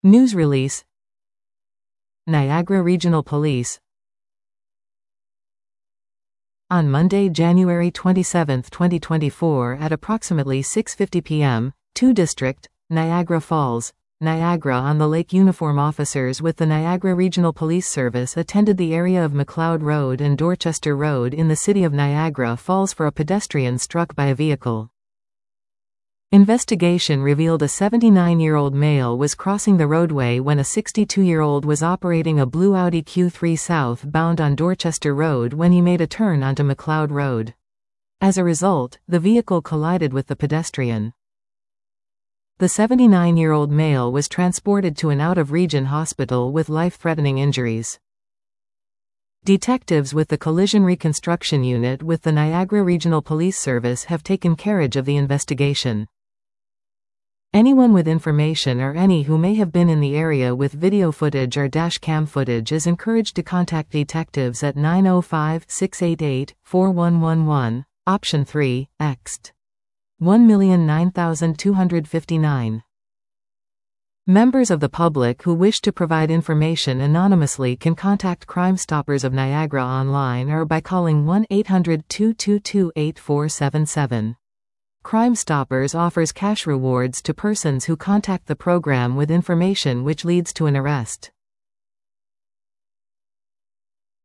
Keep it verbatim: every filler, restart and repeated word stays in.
News release. Niagara Regional Police. On Monday, January twenty-seventh, twenty twenty-four at approximately six fifty p m, two District, Niagara Falls, Niagara on the Lake uniform officers with the Niagara Regional Police Service attended the area of Macleod Road and Dorchester Road in the city of Niagara Falls for a pedestrian struck by a vehicle. Investigation revealed a seventy-nine-year-old male was crossing the roadway when a sixty-two-year-old was operating a blue Audi Q three southbound on Dorchester Road when he made a turn onto Macleod Road. As a result, the vehicle collided with the pedestrian. The seventy-nine-year-old male was transported to an out-of-region hospital with life-threatening injuries. Detectives with the Collision Reconstruction Unit with the Niagara Regional Police Service have taken carriage of the investigation. Anyone with information or any who may have been in the area with video footage or dash cam footage is encouraged to contact detectives at nine oh five, six eight eight, four one one one, option three, X T. one million nine thousand two hundred fifty-nine. Members of the public who wish to provide information anonymously can contact Crime Stoppers of Niagara online or by calling one eight hundred, two two two, eight four seven seven. Crime Stoppers offers cash rewards to persons who contact the program with information which leads to an arrest.